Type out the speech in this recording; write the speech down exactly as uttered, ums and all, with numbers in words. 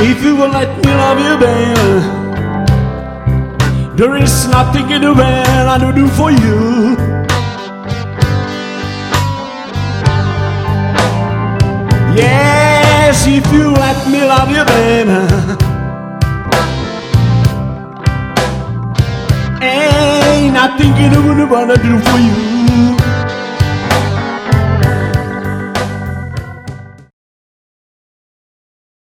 If you will let me love you, baby, there is nothing in the world I don't do for you. Yes, if you let me love you, baby, ain't nothing in the world I do for you.